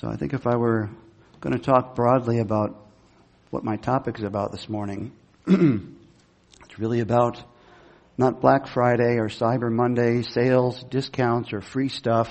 So I think if I were going to talk broadly about what my topic is about this morning, it's really about not Black Friday or Cyber Monday, sales, discounts, or free stuff,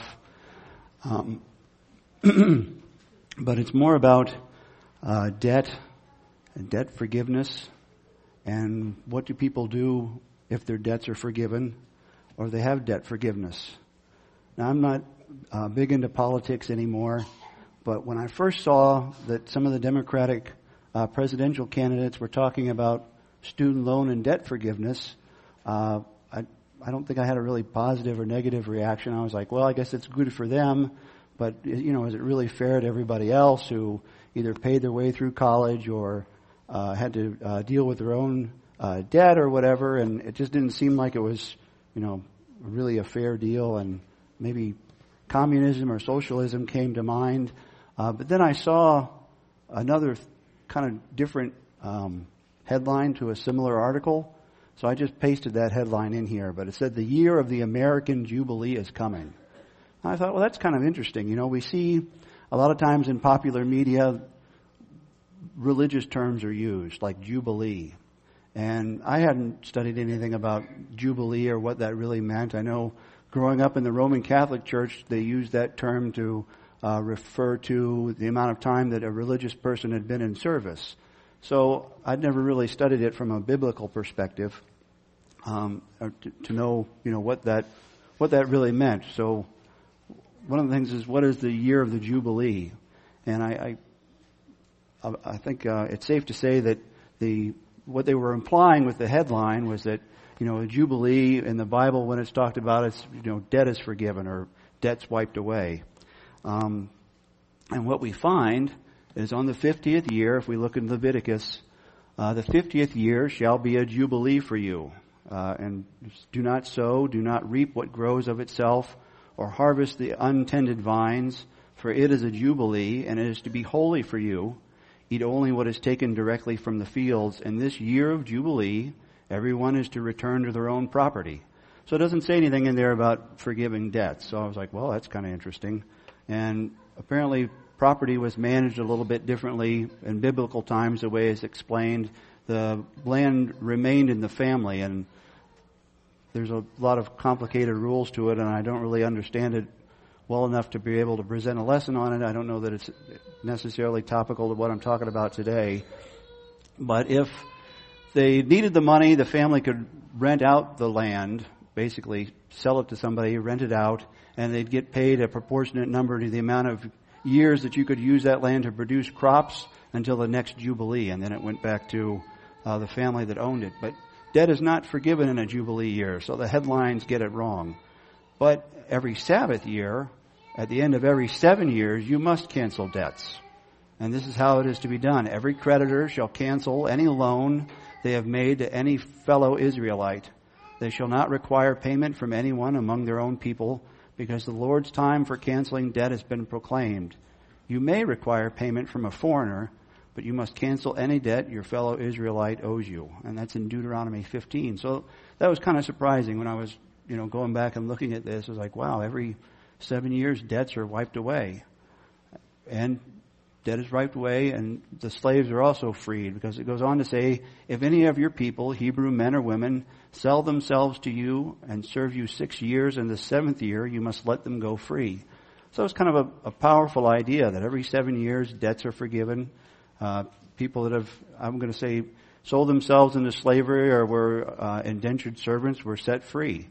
but it's more about debt and debt forgiveness, and what do people do if their debts are forgiven or they have debt forgiveness. Now, I'm not big into politics anymore, but when I first saw that some of the Democratic presidential candidates were talking about student loan and debt forgiveness, I don't think I had a really positive or negative reaction. I was like, well, I guess it's good for them, but is it really fair to everybody else who either paid their way through college or had to deal with their own debt or whatever? And it just didn't seem like it was, really a fair deal. And maybe communism or socialism came to mind. But then I saw another kind of different headline to a similar article. So I just pasted that headline in here. But it said, "The year of the American Jubilee is coming." I thought, well, that's kind of interesting. We see a lot of times in popular media, religious terms are used, like Jubilee. And I hadn't studied anything about Jubilee or what that really meant. I know growing up in the Roman Catholic Church, they used that term to refer to the amount of time that a religious person had been in service. So I'd never really studied it from a biblical perspective to know, what that really meant. So one of the things is, what is the year of the Jubilee? And I think it's safe to say that what they were implying with the headline was that, a Jubilee in the Bible, when it's talked about, it's, debt is forgiven or debt's wiped away. And what we find is on the 50th year, if we look in Leviticus, the 50th year shall be a Jubilee for you. And do not sow, do not reap what grows of itself, or harvest the untended vines, for it is a Jubilee, and it is to be holy for you. Eat only what is taken directly from the fields. And this year of Jubilee, everyone is to return to their own property. So it doesn't say anything in there about forgiving debts. So I was like, well, that's kind of interesting. And apparently property was managed a little bit differently in biblical times, the way it's explained. The land remained in the family, and there's a lot of complicated rules to it, and I don't really understand it well enough to be able to present a lesson on it. I don't know that it's necessarily topical to what I'm talking about today. But if they needed the money, the family could rent out the land, basically sell it to somebody, rent it out, and they'd get paid a proportionate number to the amount of years that you could use that land to produce crops until the next Jubilee, and then it went back to the family that owned it. But debt is not forgiven in a Jubilee year, so the headlines get it wrong. But every Sabbath year, at the end of every 7 years, you must cancel debts. And this is how it is to be done. Every creditor shall cancel any loan they have made to any fellow Israelite. They shall not require payment from anyone among their own people, because the Lord's time for canceling debt has been proclaimed. You may require payment from a foreigner, but you must cancel any debt your fellow Israelite owes you. And that's in Deuteronomy 15. So that was kind of surprising when I was, going back and looking at this. I was like, wow, every 7 years debts are wiped away. And debt is wiped away, and the slaves are also freed, because it goes on to say, if any of your people, Hebrew men or women, sell themselves to you and serve you 6 years, in the 7th year you must let them go free. So it's kind of a powerful idea that every 7 years debts are forgiven. People that have, I'm going to say, sold themselves into slavery or were indentured servants were set free.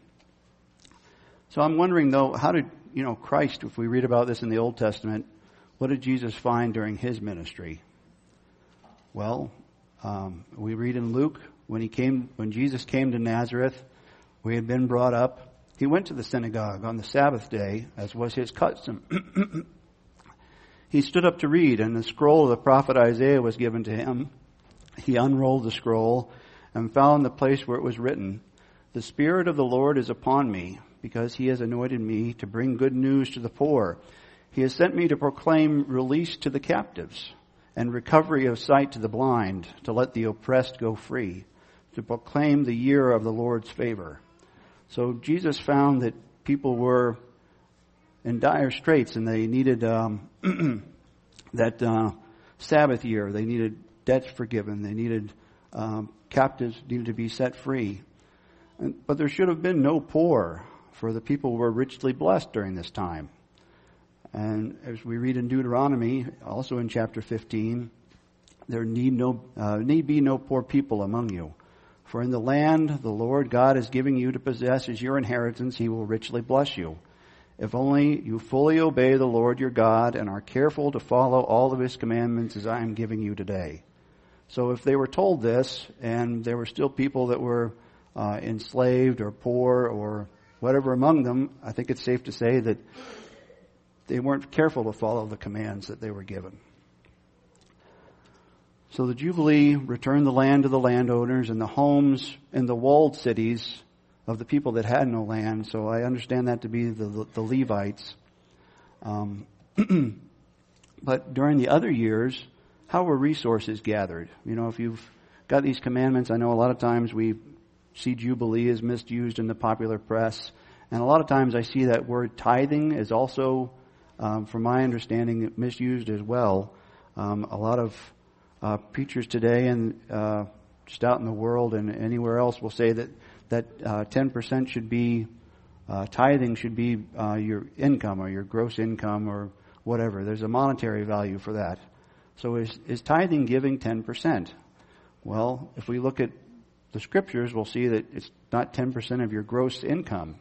So I'm wondering, though, how did, Christ, if we read about this in the Old Testament, what did Jesus find during his ministry? Well, we read in Luke, when Jesus came to Nazareth, where he had been brought up, he went to the synagogue on the Sabbath day, as was his custom. He stood up to read, and the scroll of the prophet Isaiah was given to him. He unrolled the scroll and found the place where it was written, "The Spirit of the Lord is upon me, because he has anointed me to bring good news to the poor. He has sent me to proclaim release to the captives and recovery of sight to the blind, to let the oppressed go free, to proclaim the year of the Lord's favor." So Jesus found that people were in dire straits and they needed that Sabbath year. They needed debts forgiven. They needed captives needed to be set free. But there should have been no poor, for the people were richly blessed during this time. And as we read in Deuteronomy, also in chapter 15, there need be no poor people among you. For in the land the Lord God is giving you to possess as your inheritance, He will richly bless you. If only you fully obey the Lord your God and are careful to follow all of His commandments as I am giving you today. So if they were told this, and there were still people that were enslaved or poor or whatever among them, I think it's safe to say that they weren't careful to follow the commands that they were given. So the Jubilee returned the land to the landowners and the homes in the walled cities of the people that had no land. So I understand that to be the Levites. But during the other years, how were resources gathered? You know, if you've got these commandments, I know a lot of times we see Jubilee as misused in the popular press. And a lot of times I see that word tithing is also, from my understanding, misused as well. A lot of preachers today and just out in the world and anywhere else will say that 10% should be, tithing should be your income or your gross income or whatever. There's a monetary value for that. So is tithing giving 10%? Well, if we look at the scriptures, we'll see that it's not 10% of your gross income.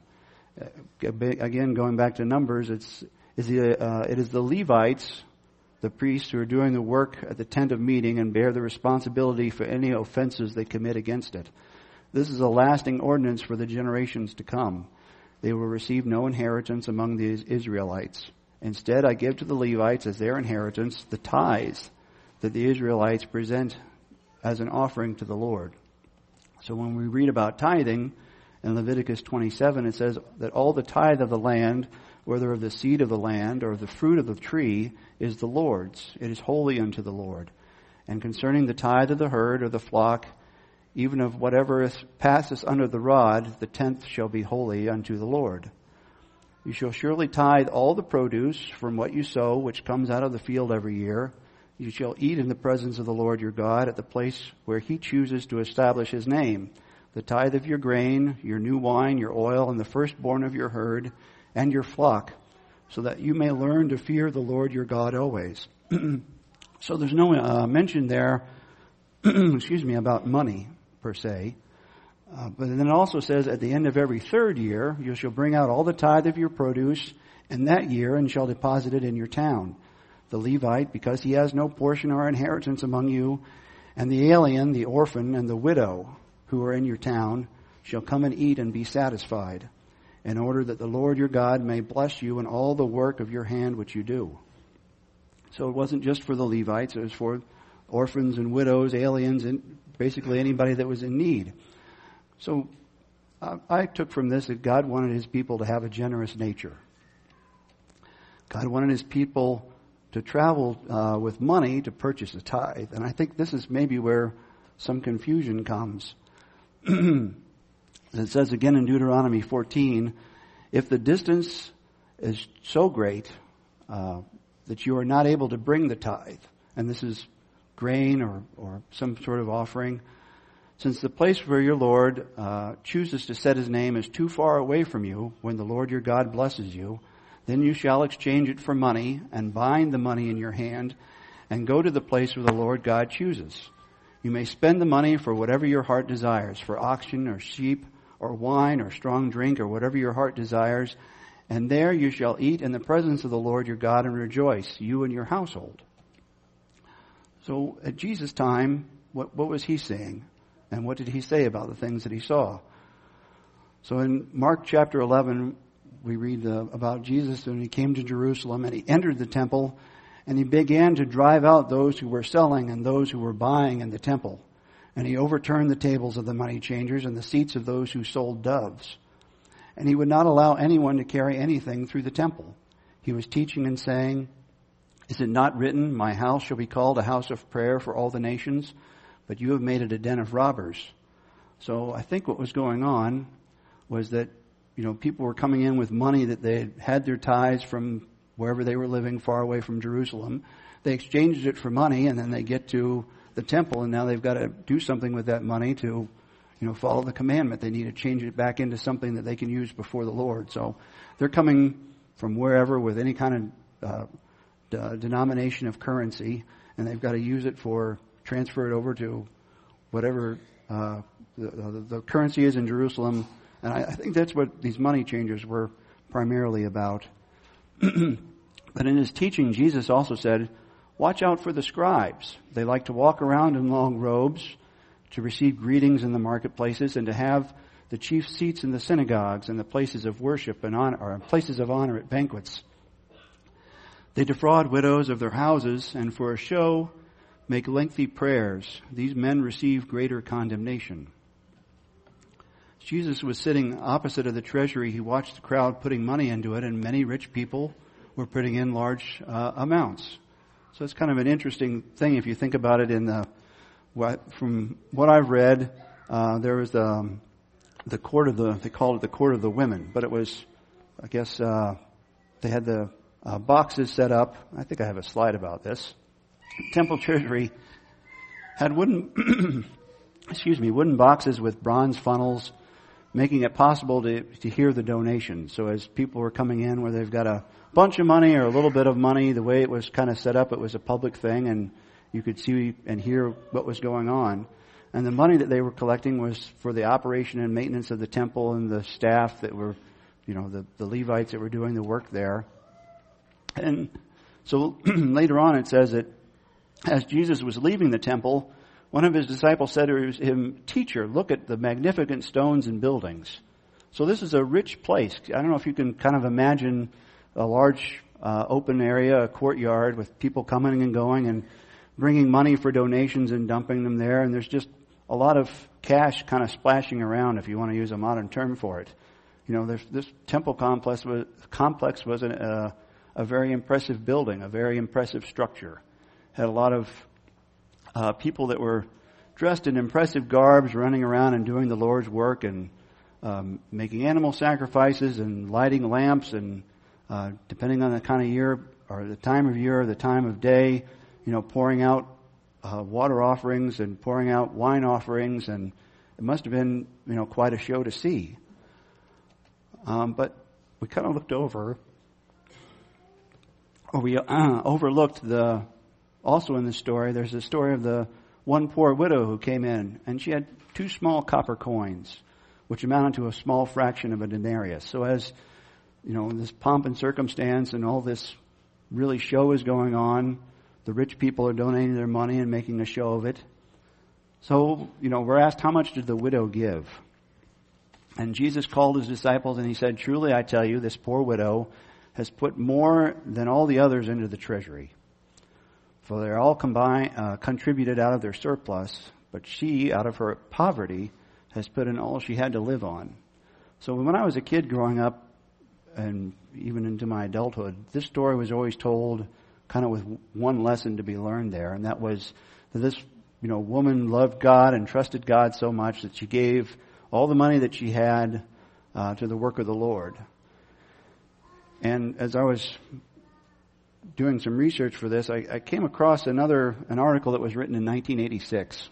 Again, going back to Numbers, it is the Levites, the priests, who are doing the work at the tent of meeting and bear the responsibility for any offenses they commit against it. This is a lasting ordinance for the generations to come. They will receive no inheritance among the Israelites. Instead, I give to the Levites as their inheritance the tithes that the Israelites present as an offering to the Lord. So when we read about tithing in Leviticus 27, it says that all the tithe of the land, whether of the seed of the land or of the fruit of the tree, is the Lord's. It is holy unto the Lord. And concerning the tithe of the herd or the flock, even of whatever passeth under the rod, the 10th shall be holy unto the Lord. You shall surely tithe all the produce from what you sow, which comes out of the field every year. You shall eat in the presence of the Lord your God at the place where He chooses to establish His name. The tithe of your grain, your new wine, your oil, and the firstborn of your herd and your flock, so that you may learn to fear the Lord your God always. So there's no mention there, about money per se. But then it also says at the end of every third year, you shall bring out all the tithe of your produce in that year and shall deposit it in your town. The Levite, because he has no portion or inheritance among you, and the alien, the orphan, and the widow who are in your town shall come and eat and be satisfied, in order that the Lord your God may bless you in all the work of your hand which you do. So it wasn't just for the Levites, it was for orphans and widows, aliens, and basically anybody that was in need. So I took from this that God wanted His people to have a generous nature. God wanted His people to travel with money to purchase a tithe. And I think this is maybe where some confusion comes. It says again in Deuteronomy 14, if the distance is so great that you are not able to bring the tithe, and this is grain or some sort of offering, since the place where your Lord chooses to set His name is too far away from you when the Lord your God blesses you, then you shall exchange it for money and bind the money in your hand and go to the place where the Lord God chooses. You may spend the money for whatever your heart desires, for oxen or sheep or wine or strong drink or whatever your heart desires, and there you shall eat in the presence of the Lord your God and rejoice, you and your household. So at Jesus' time, what was He saying? And what did He say about the things that He saw? So in Mark chapter 11, we read about Jesus when He came to Jerusalem and He entered the temple and He began to drive out those who were selling and those who were buying in the temple. And He overturned the tables of the money changers and the seats of those who sold doves. And He would not allow anyone to carry anything through the temple. He was teaching and saying, is it not written, my house shall be called a house of prayer for all the nations, but you have made it a den of robbers. So I think what was going on was that, people were coming in with money that they had their tithes from wherever they were living, far away from Jerusalem. they exchanged it for money, and then they get to the temple, and now they've got to do something with that money to, follow the commandment. They need to change it back into something that they can use before the Lord. So they're coming from wherever with any kind of denomination of currency, and they've got to use it transfer it over to whatever the currency is in Jerusalem. And I think that's what these money changers were primarily about. But in his teaching, Jesus also said, watch out for the scribes. They like to walk around in long robes, to receive greetings in the marketplaces, and to have the chief seats in the synagogues and the places of worship and honor, or places of honor at banquets. They defraud widows of their houses, and for a show make lengthy prayers. These men receive greater condemnation. As Jesus was sitting opposite of the treasury, he watched the crowd putting money into it, and many rich people were putting in large amounts. So it's kind of an interesting thing if you think about it. From what I've read, there was the court of they called it the court of the women, but it was, I guess, they had the boxes set up. I think I have a slide about this. Temple treasury had wooden boxes with bronze funnels, making it possible to hear the donations. So as people were coming in, where they've got a bunch of money or a little bit of money, the way it was kind of set up, it was a public thing, and you could see and hear what was going on. And the money that they were collecting was for the operation and maintenance of the temple and the staff that were, the Levites that were doing the work there. And so later on it says that as Jesus was leaving the temple, one of his disciples said to him, "Teacher, look at the magnificent stones and buildings." So this is a rich place. I don't know if you can kind of imagine a large open area, a courtyard with people coming and going and bringing money for donations and dumping them there. And there's just a lot of cash kind of splashing around, if you want to use a modern term for it. This temple complex was a very impressive building, a very impressive structure. Had a lot of people that were dressed in impressive garbs running around and doing the Lord's work and making animal sacrifices and lighting lamps and depending on the kind of year or the time of year or the time of day, pouring out water offerings and pouring out wine offerings, and it must have been, quite a show to see. But we kind of looked over, or we overlooked also in this story, there's a story of the one poor widow who came in, and she had 2 small copper coins, which amounted to a small fraction of a denarius. So as, this pomp and circumstance and all this really show is going on, the rich people are donating their money and making a show of it. So, we're asked, how much did the widow give? And Jesus called his disciples and he said, "Truly I tell you, this poor widow has put more than all the others into the treasury. For they're all contributed out of their surplus, but she, out of her poverty, has put in all she had to live on." So when I was a kid growing up, and even into my adulthood, this story was always told kind of with one lesson to be learned there, and that was that this, woman loved God and trusted God so much that she gave all the money that she had to the work of the Lord. And as I was doing some research for this, I came across an article that was written in 1986.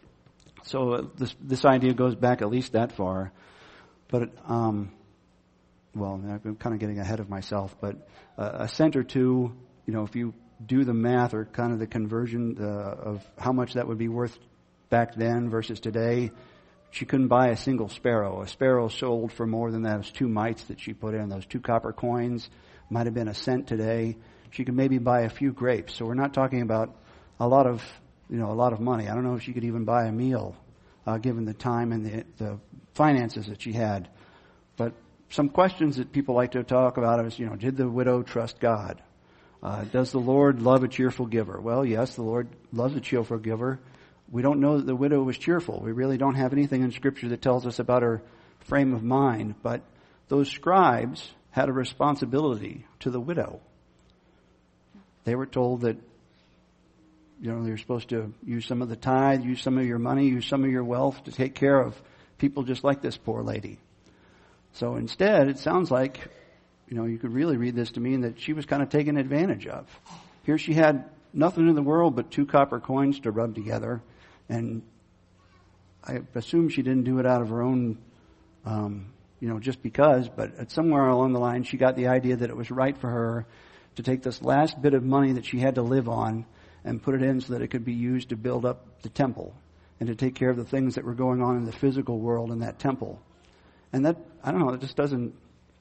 So this idea goes back at least that far. But, I'm kind of getting ahead of myself. But a cent or two, if you do the math or kind of the conversion of how much that would be worth back then versus today, she couldn't buy a single sparrow. A sparrow sold for more than those 2 mites that she put in. Those 2 copper coins might have been a cent today. She could maybe buy a few grapes. So we're not talking about a lot of money. I don't know if she could even buy a meal, given the time and the finances that she had. But some questions that people like to talk about is, did the widow trust God? Does the Lord love a cheerful giver? Well, yes, the Lord loves a cheerful giver. We don't know that the widow was cheerful. We really don't have anything in Scripture that tells us about her frame of mind. But those scribes had a responsibility to the widow. They were told that, you're supposed to use some of the tithe, use some of your money, use some of your wealth to take care of people just like this poor lady. So instead, it sounds like, you could really read this to mean that she was kind of taken advantage of. Here she had nothing in the world but 2 copper coins to rub together. And I assume she didn't do it out of her own, just because, but somewhere along the line she got the idea that it was right for her to take this last bit of money that she had to live on and put it in so that it could be used to build up the temple and to take care of the things that were going on in the physical world in that temple. And that, I don't know, it just doesn't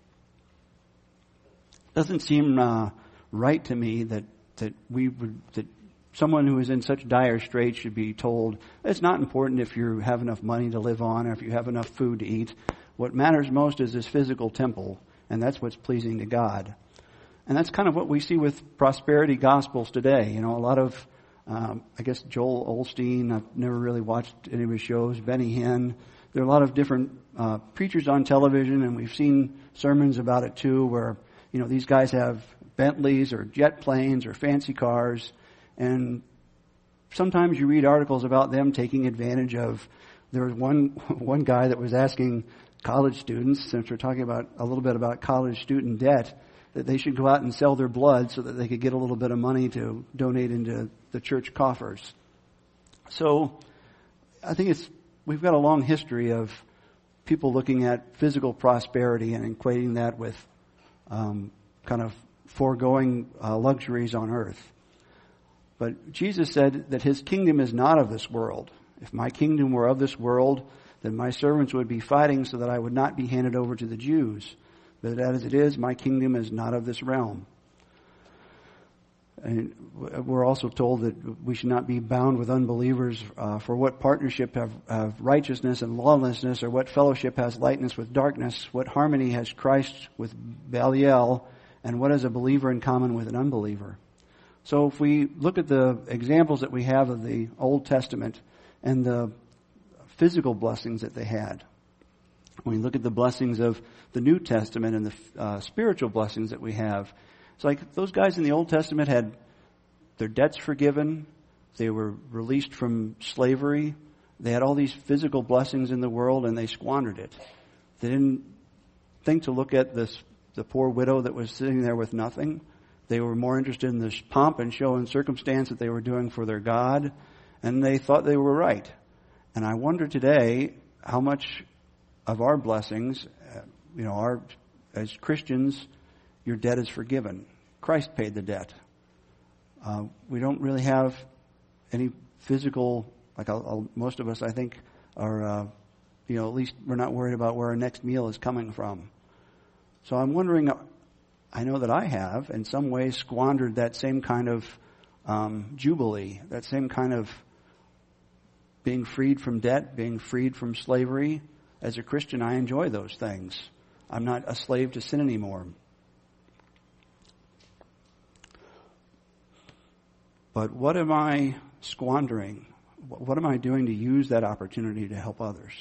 seem right to me that someone who is in such dire straits should be told it's not important if you have enough money to live on or if you have enough food to eat. What matters most is this physical temple, and that's what's pleasing to God. And that's kind of what we see with prosperity gospels today. A lot of, I guess Joel Osteen, I've never really watched any of his shows, Benny Hinn. There are a lot of different preachers on television, and we've seen sermons about it too, where, these guys have Bentleys or jet planes or fancy cars, and sometimes you read articles about them taking advantage of. There was one guy that was asking college students, since we're talking about a little bit about college student debt, that they should go out and sell their blood so that they could get a little bit of money to donate into the church coffers. So I think we've got a long history of people looking at physical prosperity and equating that with kind of foregoing luxuries on earth. But Jesus said that his kingdom is not of this world. If my kingdom were of this world, then my servants would be fighting so that I would not be handed over to the Jews. But as it is, my kingdom is not of this realm. And we're also told that we should not be bound with unbelievers, for what partnership have righteousness and lawlessness, or what fellowship has lightness with darkness? What harmony has Christ with Belial, and what has a believer in common with an unbeliever? So if we look at the examples that we have of the Old Testament and the physical blessings that they had, when we look at the blessings of the New Testament and the spiritual blessings that we have, it's like those guys in the Old Testament had their debts forgiven. They were released from slavery. They had all these physical blessings in the world, and they squandered it. They didn't think to look at the poor widow that was sitting there with nothing. They were more interested in the pomp and show and circumstance that they were doing for their God, and they thought they were right. And I wonder today how much of our blessings, as Christians, your debt is forgiven. Christ paid the debt. We don't really have any physical, most of us, I think, are, at least we're not worried about where our next meal is coming from. So I'm wondering, I know that I have, in some ways, squandered that same kind of jubilee, that same kind of being freed from debt, being freed from slavery. As a Christian, I enjoy those things. I'm not a slave to sin anymore. But what am I squandering? What am I doing to use that opportunity to help others?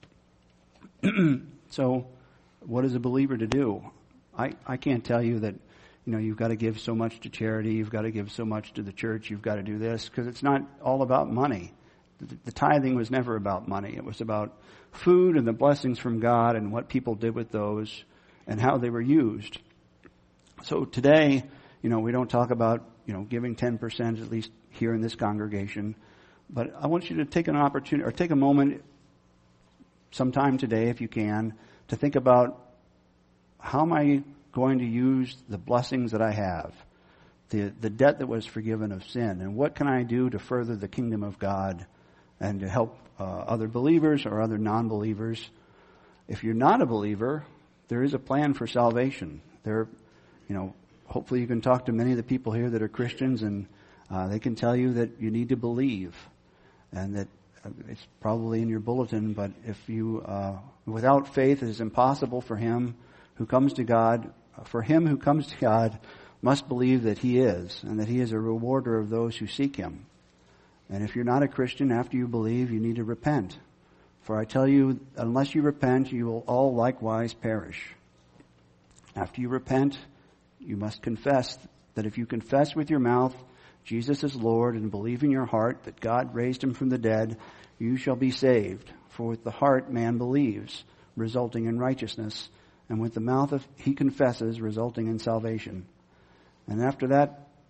So, what is a believer to do? I can't tell you that, you've got to give so much to charity, you've got to give so much to the church, you've got to do this, because it's not all about money. The tithing was never about money. It was about food and the blessings from God and what people did with those and how they were used. So today, we don't talk about, giving 10%, at least here in this congregation. But I want you to take an opportunity, or take a moment sometime today, if you can, to think about how am I going to use the blessings that I have, the debt that was forgiven of sin, and what can I do to further the kingdom of God and to help other believers or other non-believers. If you're not a believer, there is a plan for salvation. Hopefully you can talk to many of the people here that are Christians, and they can tell you that you need to believe, and that it's probably in your bulletin, but if you, without faith, it is impossible for him who comes to God. For him who comes to God must believe that he is, and that he is a rewarder of those who seek him. And if you're not a Christian, after you believe, you need to repent. For I tell you, unless you repent, you will all likewise perish. After you repent, you must confess that if you confess with your mouth Jesus is Lord and believe in your heart that God raised him from the dead, you shall be saved. For with the heart man believes, resulting in righteousness, and with the mouth he confesses, resulting in salvation. And after that,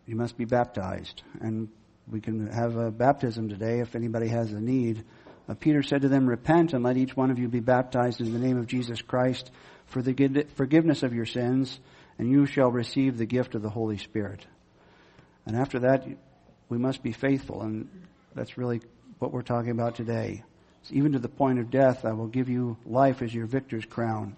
you must be baptized. And we can have a baptism today if anybody has a need. Peter said to them, "Repent and let each one of you be baptized in the name of Jesus Christ for the forgiveness of your sins, and you shall receive the gift of the Holy Spirit." And after that, we must be faithful, and that's really what we're talking about today. So even to the point of death, I will give you life as your victor's crown.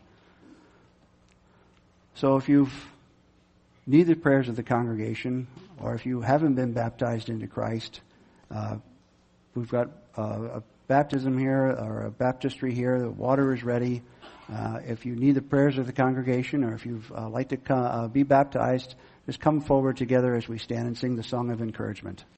So if you need the prayers of the congregation, or if you haven't been baptized into Christ, we've got a baptism here, or a baptistry here. The water is ready. If you need the prayers of the congregation, or if you'd like to be baptized, just come forward together as we stand and sing the song of encouragement.